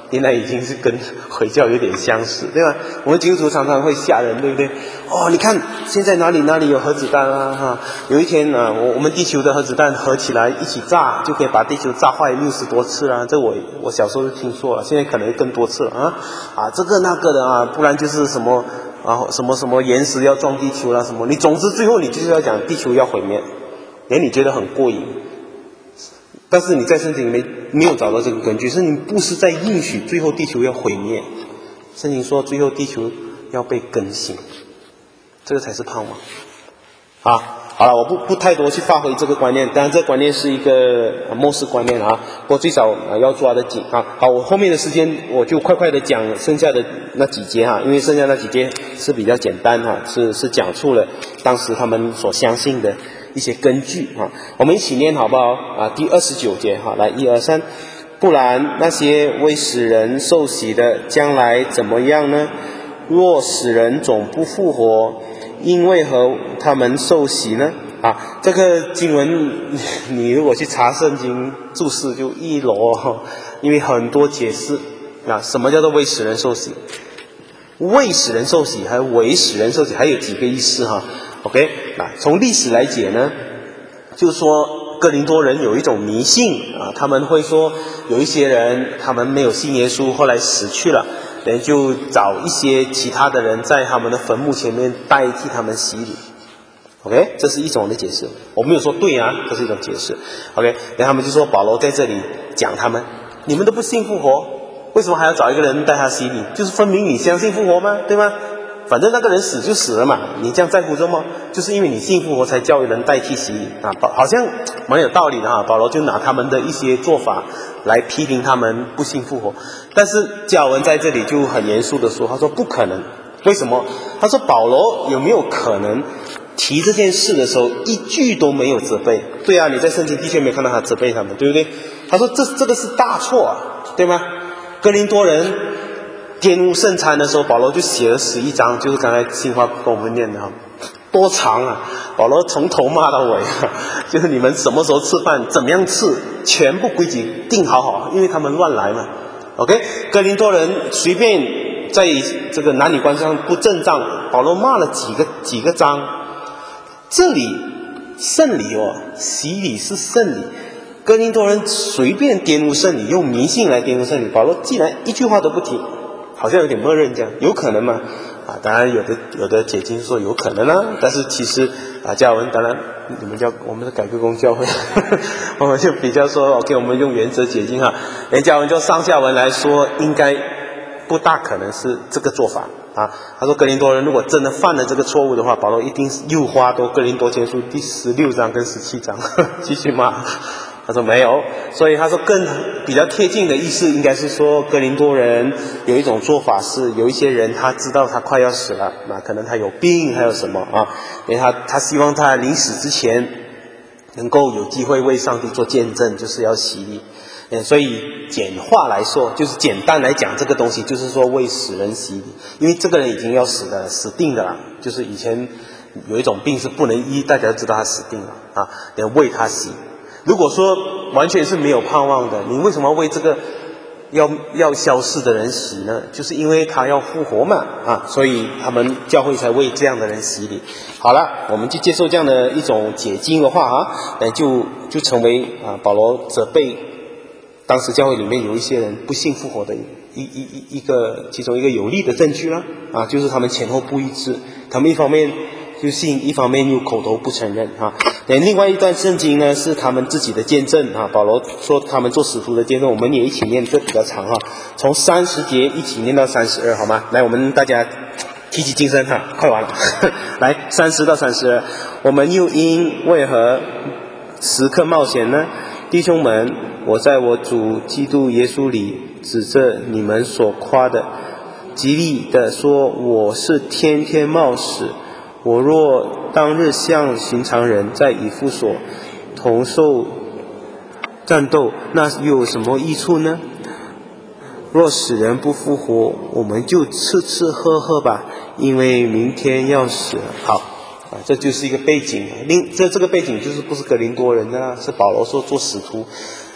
原来已经是跟回教有点相似，对吧？我们基督徒常常会吓人，对不对？哦，你看现在哪里哪里有核子弹啊？哈，有一天呢、啊，我我们地球的核子弹合起来一起炸，就可以把地球炸坏六十多次啊！这我我小时候就听说了，现在可能更多次了啊！啊，这个那个的啊，不然就是什么啊什么什么岩石要撞地球啦、啊、什么，你总之最后你就是要讲地球要毁灭，连你觉得很过瘾。但是你在圣经里面没有找到这个根据，圣经不是在应许最后地球要毁灭，圣经说最后地球要被更新，这个才是盼望。啊，好了，我不不太多去发挥这个观念，当然这个观念是一个末世观念啊，不过最少啊要抓得紧啊。好，我后面的时间我就快快的讲剩下的那几节哈，因为剩下那几节是比较简单哈，是是讲述了当时他们所相信的一些根据啊，我们一起念好不好啊？第二十九节哈，来一二三，不然那些为使人受洗的，将来怎么样呢？若使人总不复活，因为何他们受洗呢？啊，这个经文你如果去查圣经注释就一箩，因为很多解释啊，什么叫做为使人受洗？为使人受洗还有为使人受洗，还有几个意思哈。OK， 那从历史来解呢，就是说哥林多人有一种迷信啊，他们会说有一些人他们没有信耶稣，后来死去了，人就找一些其他的人在他们的坟墓前面代替他们洗礼。OK， 这是一种的解释，我没有说对啊，这是一种解释。OK， 然后他们就说保罗在这里讲他们，你们都不信复活，为什么还要找一个人带他洗礼？就是分明你相信复活吗？对吗？反正那个人死就死了嘛，你这样在乎什么？就是因为你信复活才叫人代替洗礼啊，好像蛮有道理的哈。保罗就拿他们的一些做法来批评他们不信复活，但是加尔文在这里就很严肃的说，他说不可能。为什么？他说保罗有没有可能提这件事的时候一句都没有责备？对啊，你在圣经的确没看到他责备他们，对不对？他说这这个是大错啊，对吗？哥林多人玷污圣餐的时候，保罗就写了十一章，就是刚才新华跟我们念的，多长啊！保罗从头骂到尾，就是你们什么时候吃饭，怎么样吃，全部规矩定好好，因为他们乱来嘛。OK， 哥林多人随便在这个男女关系上不正当，保罗骂了几个几个章。这里圣礼哦，洗礼是圣礼，哥林多人随便玷污圣礼，用迷信来玷污圣礼，保罗既然一句话都不提，好像有点默认这样，有可能吗？啊，当然有的有的解经说有可能啊，但是其实啊，加尔文当然你们教我们的改革工教会，我们就比较说 OK， 我们用原则解经哈，连加尔文就上下文来说，应该不大可能是这个做法啊。他说哥林多人如果真的犯了这个错误的话，保罗一定又花多哥林多前书第十六章跟十七章继续骂。他说没有，所以他说更比较贴近的意思应该是说哥林多人有一种做法是有一些人他知道他快要死了，那可能他有病还有什么啊，因为他他希望他临死之前能够有机会为上帝做见证，就是要洗礼。嗯，所以简化来说，就是简单来讲这个东西，就是说为死人洗礼，因为这个人已经要死的死定的了，就是以前有一种病是不能医，大家都知道他死定了啊，要为他洗。如果说完全是没有盼望的，你为什么为这个要要消逝的人洗呢？就是因为他要复活嘛啊，所以他们教会才为这样的人洗礼。好了，我们就接受这样的一种解经的话啊，呃，就就成为啊保罗责备当时教会里面有一些人不信复活的一一一一个其中一个有力的证据啦啊，就是他们前后不一致，他们一方面就信，一方面又口头不承认哈。另外一段圣经呢是他们自己的见证哈，保罗说他们做使徒的见证，我们也一起念，这比较长哈，从三十节一起念到三十二好吗？来，我们大家提起精神哈，快完了，来三十到三十二，我们又因为何时刻冒险呢？弟兄们，我在我主基督耶稣里指着你们所夸的，极力的说我是天天冒死。我若当日像寻常人在以弗所同受战斗，那又有什么益处呢？若使人不复活，我们就吃吃喝喝吧，因为明天要死了。好啊，这就是一个背景。另这这个背景就是不是哥林多人啊，是保罗说做使徒。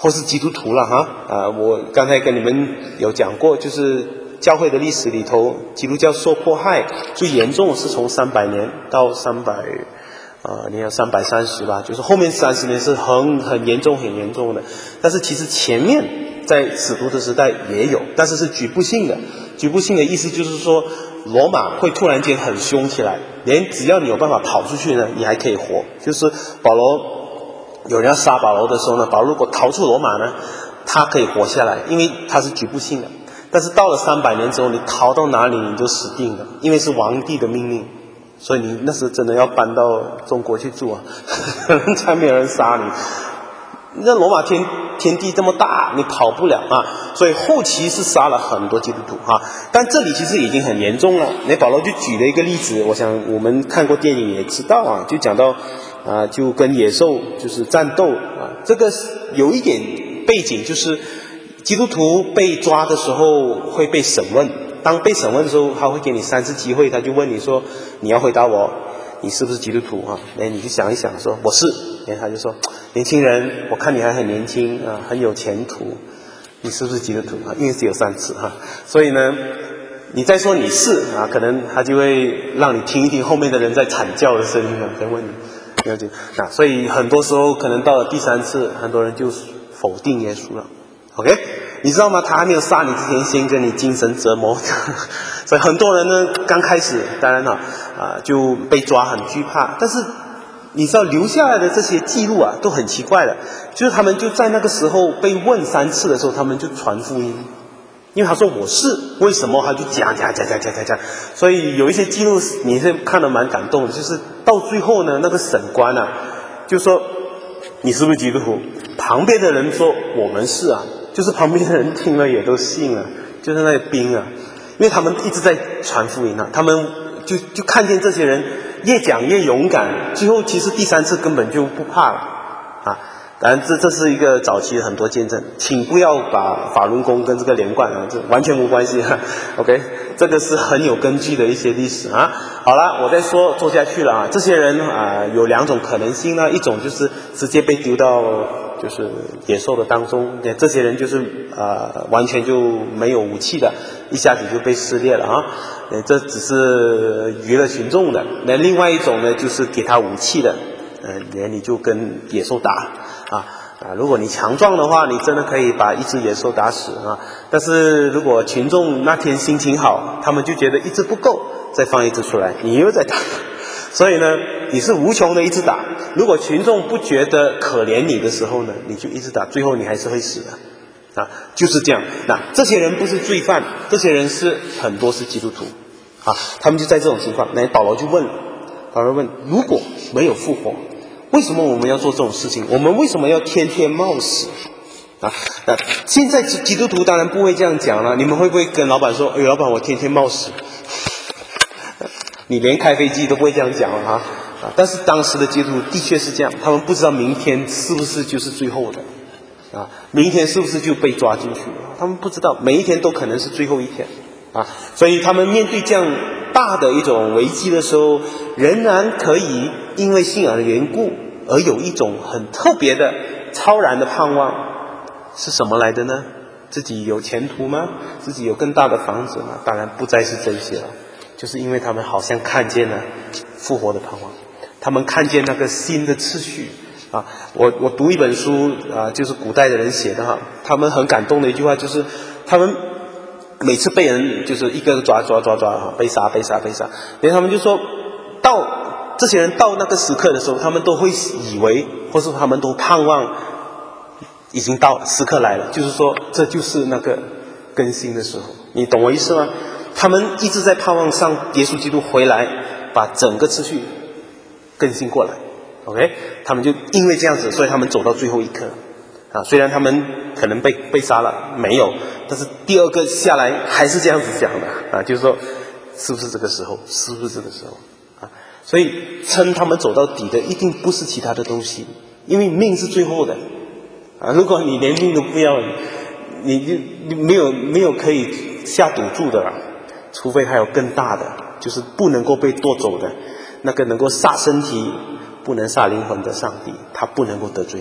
或是基督徒了哈啊！我刚才跟你们有讲过，就是教会的历史里头，基督教受迫害最严重是从三百年到三百啊，你看三百三十吧，就是后面三十年是很很严重很严重的。但是其实前面在使徒的时代也有，但是是局部性的。局部性的意思就是说，罗马会突然间很凶起来，连只要你有办法跑出去呢，你还可以活。就是保罗。有人要杀保罗的时候呢，保罗如果逃出罗马呢，他可以活下来，因为他是局部性的。但是到了三百年之后，你逃到哪里你就死定了，因为是皇帝的命令，所以你那时真的要搬到中国去住啊，才没有人杀你。那罗马天天地这么大，你跑不了啊，所以后期是杀了很多基督徒啊。但这里其实已经很严重了。那保罗就举了一个例子，我想我们看过电影也知道啊，就讲到啊，就跟野兽就是战斗啊，这个有一点背景，就是基督徒被抓的时候会被审问，当被审问的时候，他会给你三次机会，他就问你说，你要回答我，你是不是基督徒啊？哎，你就想一想说我是，哎，他就说年轻人，我看你还很年轻啊，很有前途，你是不是基督徒啊？因为只有三次哈，所以呢，你再说你是啊，可能他就会让你听一听后面的人在惨叫的声音啊，再问你。了解，那所以很多时候可能到了第三次，很多人就否定耶稣了。OK， 你知道吗？他还没有杀你之前，先跟你精神折磨。所以很多人呢，刚开始当然了啊，就被抓很惧怕。但是你知道留下来的这些记录啊，都很奇怪的，就是他们就在那个时候被问三次的时候，他们就传福音。因为他说我是，为什么他就讲讲讲讲讲讲讲，所以有一些记录你是看得蛮感动的，就是到最后呢，那个审官啊，就说你是不是基督徒？旁边的人说我们是啊，就是旁边的人听了也都信了，就是那个兵啊，因为他们一直在传福音啊，他们就就看见这些人越讲越勇敢，最后其实第三次根本就不怕了啊。当然这这是一个早期的很多见证，请不要把法轮功跟这个连贯啊，这完全无关系啊。OK， 这个是很有根据的一些历史啊。好了，我再说做下去了啊。这些人啊有两种可能性呢，一种就是直接被丢到就是野兽的当中，这些人就是呃完全就没有武器的，一下子就被撕裂了啊。这只是娱乐群众的。那另外一种呢，就是给他武器的。呃，你就跟野兽打啊啊！如果你强壮的话，你真的可以把一只野兽打死啊。但是如果群众那天心情好，他们就觉得一只不够，再放一只出来，你又在打。所以呢，你是无穷的一直打。如果群众不觉得可怜你的时候呢，你就一直打，最后你还是会死的啊，就是这样。那这些人不是罪犯，这些人是很多是基督徒啊，他们就在这种情况。那保罗就问了，保罗问：如果没有复活？为什么我们要做这种事情？我们为什么要天天冒死啊？那现在基督徒当然不会这样讲了。你们会不会跟老板说：“哎，老板，我天天冒死。”你连开飞机都不会这样讲了啊！啊，但是当时的基督徒的确是这样，他们不知道明天是不是就是最后的啊，明天是不是就被抓进去了？他们不知道，每一天都可能是最后一天啊，所以他们面对这样大的一种危机的时候，仍然可以因为信仰的缘故而有一种很特别的超然的盼望。是什么来的呢？自己有前途吗？自己有更大的房子吗？当然不再是这些了，就是因为他们好像看见了复活的盼望，他们看见那个新的次序啊。我我读一本书啊，就是古代的人写的哈，他们很感动的一句话就是，他们每次被人就是一个抓抓抓抓哈，被杀被杀被杀，因为他们就说到这些人到那个时刻的时候，他们都会以为，或是他们都盼望已经到了，时刻来了，就是说这就是那个更新的时候，你懂我意思吗？他们一直在盼望上耶稣基督回来，把整个次序更新过来。OK， 他们就因为这样子，所以他们走到最后一刻啊。虽然他们可能被被杀了，没有，但是第二个下来还是这样子讲的啊，就是说是不是这个时候，是不是这个时候啊？所以称他们走到底的，一定不是其他的东西，因为命是最后的啊。如果你连命都不要，你就你没有没有可以下赌注的了。除非还有更大的，就是不能够被夺走的，那个能够杀身体不能杀灵魂的上帝，他不能够得罪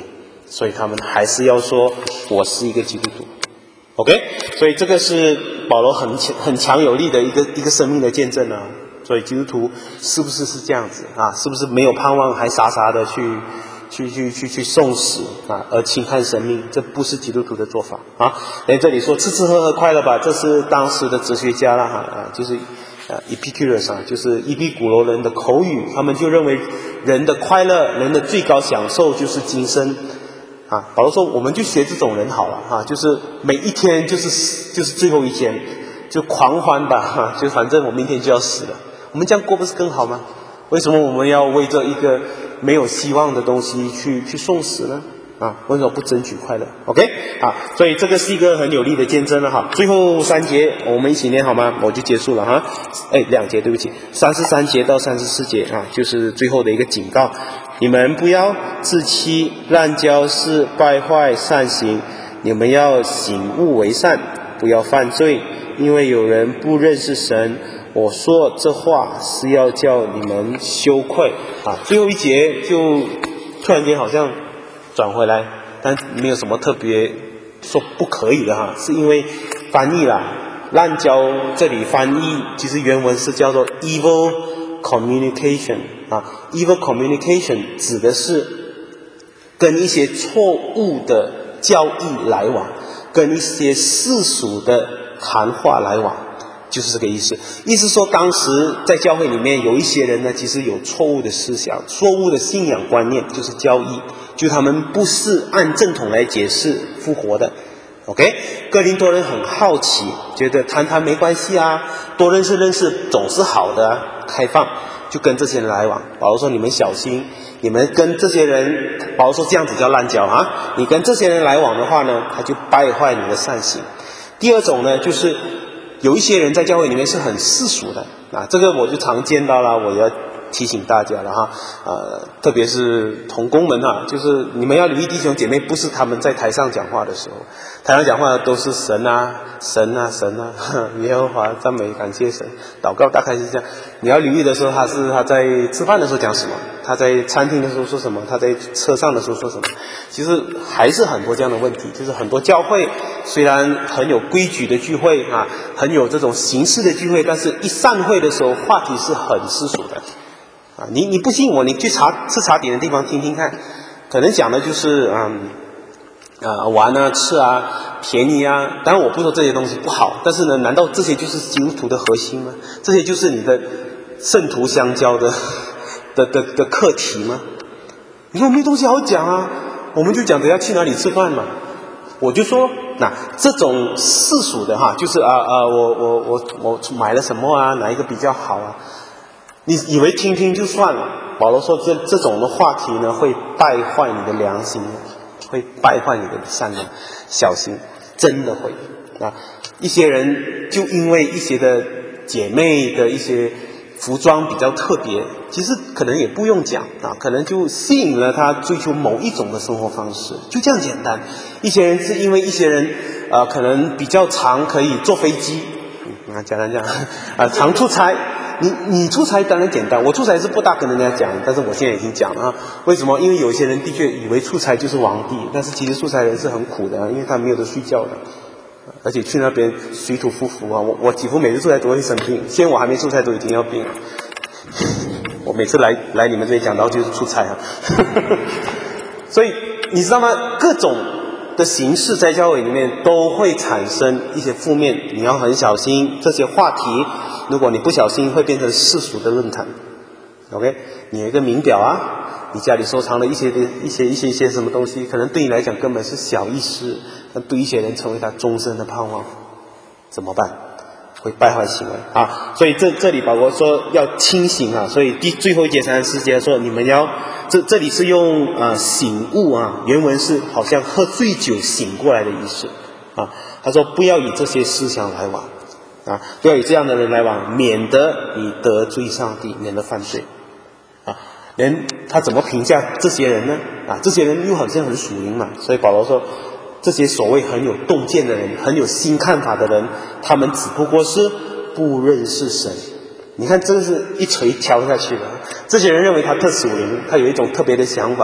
所以他们还是要说我是一个基督徒。OK， 所以这个是保罗很强很强有力的一个一个生命的见证啊。所以基督徒是不是是这样子啊？是不是没有盼望还傻傻的去去去去去送死啊，而轻看生命？这不是基督徒的做法啊！在这里说吃吃喝喝快乐吧，这是当时的哲学家啦哈啊，就是啊 Epicurus 啊，就是伊壁古罗人的口语，他们就认为人的快乐，人的最高享受就是今生。啊，保罗说我们就学这种人好了哈、啊，就是每一天就是就是最后一天，就狂欢吧哈、啊，就反正我明天就要死了，我们这样过不是更好吗？为什么我们要为这一个没有希望的东西去去送死呢？啊，为什么不争取快乐 ？OK， 啊，所以这个是一个很有力的见证了哈。最后三节我们一起念好吗？我就结束了哈。哎，两节对不起，三十三节到三十四节啊，就是最后的一个警告。你们不要自欺，滥交是败坏善行。你们要醒悟为善，不要犯罪，因为有人不认识神。我说这话是要叫你们羞愧啊！最后一节就突然间好像转回来，但没有什么特别说不可以的哈，是因为翻译啦，滥交这里翻译其实原文是叫做 evil communication 啊 ，evil communication 指的是跟一些错误的教义来往，跟一些世俗的谈话来往。就是这个意思，意思说当时在教会里面有一些人呢，其实有错误的思想、错误的信仰观念，就是教义，就他们不是按正统来解释复活的。OK， 哥林多人很好奇，觉得谈谈没关系啊，多认识认识总是好的、啊，开放，就跟这些人来往。保罗说你们小心，你们跟这些人，保罗说这样子叫滥交啊，你跟这些人来往的话呢，他就败坏你的善行。第二种呢，就是有一些人在教会里面是很世俗的啊，这个我就常见到了，我要提醒大家了哈，呃，特别是同工们哈，就是你们要留意弟兄姐妹，不是他们在台上讲话的时候，台上讲话的都是神啊神啊神啊，耶和华赞美感谢神，祷告大概是这样。你要留意的时候，他是他在吃饭的时候讲什么，他在餐厅的时候说什么，他在车上的时候说什么，其实还是很多这样的问题，就是很多教会虽然很有规矩的聚会啊，很有这种形式的聚会，但是一散会的时候话题是很世俗的啊，你你不信我，你去茶吃茶点的地方听听看，可能讲的就是嗯啊玩啊吃啊便宜啊，当然我不说这些东西不好，但是呢，难道这些就是基督徒的核心吗？这些就是你的圣徒相交的的的的课题吗？你说没东西好讲啊，我们就讲着要去哪里吃饭嘛。我就说，那这种世俗的哈，就是啊啊，我我我我买了什么啊，哪一个比较好啊？你以为听听就算了？保罗说这这种的话题呢，会败坏你的良心，会败坏你的善良，小心，真的会啊！一些人就因为一些的姐妹的一些服装比较特别，其实可能也不用讲啊，可能就吸引了他追求某一种的生活方式，就这样简单。一些人是因为一些人呃可能比较常可以坐飞机，啊简单这样啊常出差。你你出差当然简单，我出差是不大跟人家讲，但是我现在已经讲了啊。为什么？因为有些人的确以为出差就是皇帝，但是其实出差人是很苦的，因为他没有得睡觉的，而且去那边水土不服啊。我我几乎每次出差都会生病，现在我还没出差都已经要病了。我每次来来你们这里讲到就是出差啊，所以你知道吗？各种的形式在教会里面都会产生一些负面，你要很小心这些话题。如果你不小心，会变成世俗的论坛。OK， 你有一个名表啊，你家里收藏了一些的一些一些一些什么东西，可能对你来讲根本是小意思，但对一些人成为他终身的盼望，怎么办？会败坏行为啊！所以这这里保罗说要清醒啊，所以第最后一节三十四节说你们要这这里是用啊醒悟啊，原文是好像喝醉酒醒过来的意思啊。他说不要以这些思想来往。啊，不要与这样的人来往，免得你得罪上帝，免得犯罪。啊，人他怎么评价这些人呢？啊，这些人又好像很属灵嘛，所以保罗说，这些所谓很有洞见的人，很有新看法的人，他们只不过是不认识神。你看，真是一锤敲下去的。这些人认为他特属灵，他有一种特别的想法，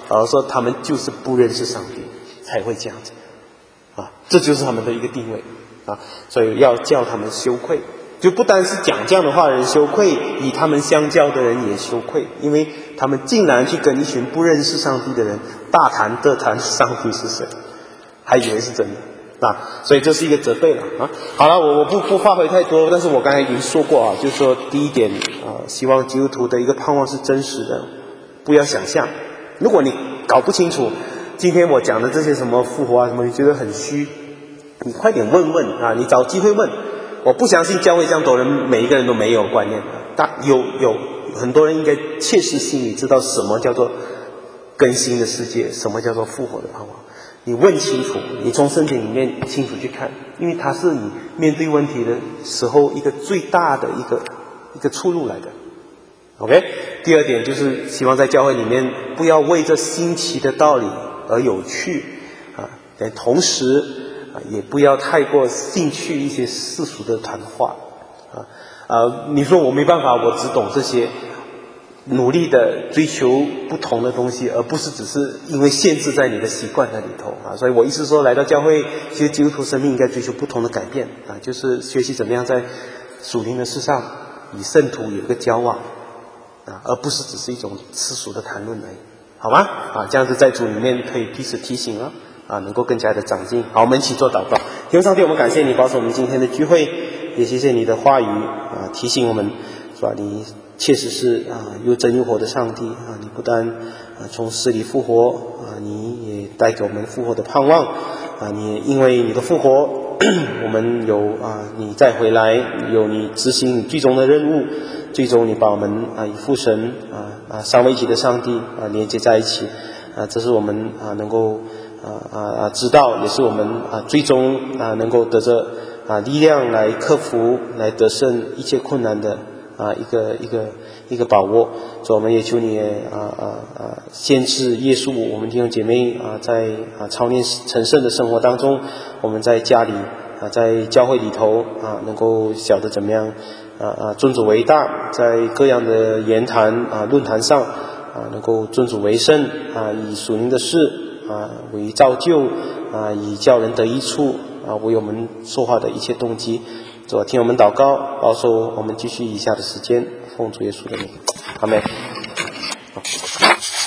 而说他们就是不认识上帝才会这样子啊，这就是他们的一个定位啊，所以要叫他们羞愧，就不单是讲这样的话的人羞愧，与他们相交的人也羞愧，因为他们竟然去跟一群不认识上帝的人大谈特谈上帝是谁，还以为是真的。啊，所以这是一个责备了啊。好了，我我不不发挥太多，但是我刚才已经说过啊，就是说第一点啊，希望基督徒的一个盼望是真实的，不要想象。如果你搞不清楚今天我讲的这些什么复活啊什么，你觉得很虚，你快点问问啊，你找机会问。我不相信教会这样多人每一个人都没有观念的，但有有很多人应该切实心里知道什么叫做更新的世界，什么叫做复活的盼望。你问清楚，你从圣经里面清楚去看，因为它是你面对问题的时候一个最大的一个一个出路来的。OK， 第二点就是希望在教会里面不要为这新奇的道理而有趣啊，但同时啊也不要太过兴趣一些世俗的谈话啊啊，你说我没办法，我只懂这些。努力的追求不同的东西，而不是只是因为限制在你的习惯那里头啊。所以我意思说，来到教会，其实基督徒生命应该追求不同的改变啊，就是学习怎么样在属灵的事上与圣徒有一个交往啊，而不是只是一种世俗的谈论而已，好吗？啊，这样子在主里面可以彼此提醒了啊，能够更加的长进。好，我们一起做祷告。天父上帝，我们感谢你保守我们今天的聚会，也谢谢你的话语啊，提醒我们，是吧？你确实是啊，又真又活的上帝啊！你不但啊从死里复活啊，你也带给我们复活的盼望啊！你也因为你的复活，我们有啊你再回来，有你执行你最终的任务，最终你把我们啊与父神啊啊三位一体的上帝啊连接在一起啊！这是我们啊能够啊啊啊知道，也是我们啊最终啊能够得着啊力量来克服、来得胜一切困难的。啊，一个一个一个把握，所以我们也求你啊啊啊，限制约束我们弟兄姐妹啊，在啊操练成圣的生活当中，我们在家里啊，在教会里头啊，能够晓得怎么样啊啊尊主为大，在各样的言谈啊论坛上啊，能够尊主为圣啊，以属灵的事啊为造就啊，以叫人得益处啊，为我们说话的一切动机。主啊，听我们祷告，保守我们继续以下的时间，奉主耶稣的名，阿们。